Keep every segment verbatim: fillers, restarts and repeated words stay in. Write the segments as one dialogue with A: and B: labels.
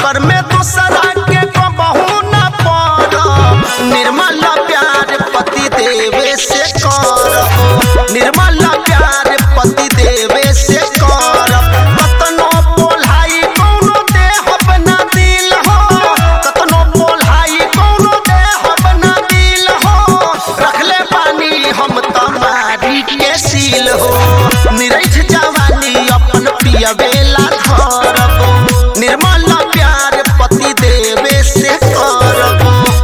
A: चक्कर में दूसरा के बहू न पड़ निर्मल प्यार पति देवे से कर निर्मल प्यार पति देवे से कर कतनो बोलाई कौनो देह बना दिल हो कतनो बोलाई कौनो देह बना दिल हो रखले पानी हम तमारी के सील हो निरैठ जवानी अपन पियवेला धरब निर्मल प्यार पति देवे से करब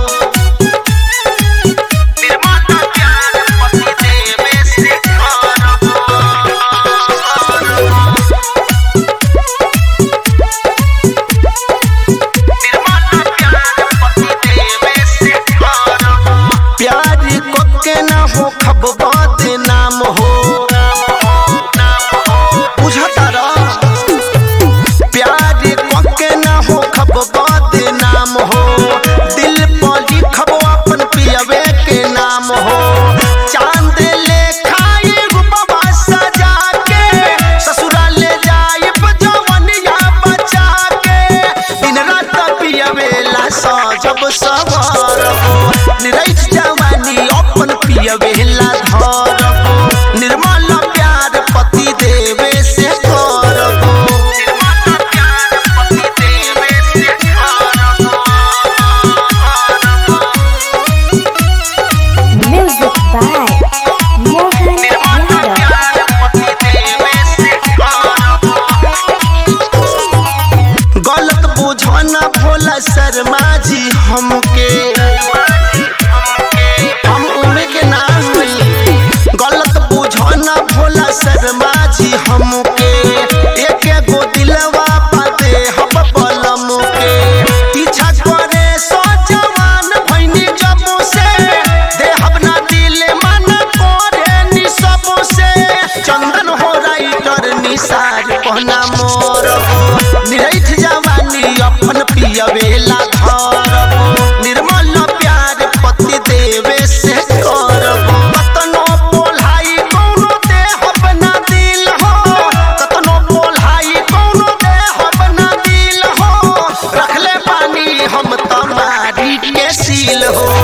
A: निर्मल प्यार पति देवे से करब निर्मल प्यार पति देवे से करब प्यार को के ना हो खब बदनाम हो जब सवार निरैठ जवानी अपन पियवेला धरब निर्मल प्यार पति देवे से करब निर्मल प्यार पति देवे से करब
B: म्यूजिक बाय मोहन
A: निर्मल प्यार पति देवे से करब गलत बुझना भोला शर्मा जी हमके हम उम्र के ना हुई गलत बुझना भोला शर्मा जी हमके एक गो दिलवा पाते हम बलम के पीछा करे सो जवान भइनी जब से देहब ना दिल मन करे नि सब से चंदन हो राइटर निसार पहना मोर निरैठ जवानी अपन पियवेला धरब निर्मल प्यार पति देवे से करब कतनो बोलाई कौनो देह बना दिल हो कतनो बोलाई कौनो देह बना दिल हो रखले पानी हम तमारी के सील हो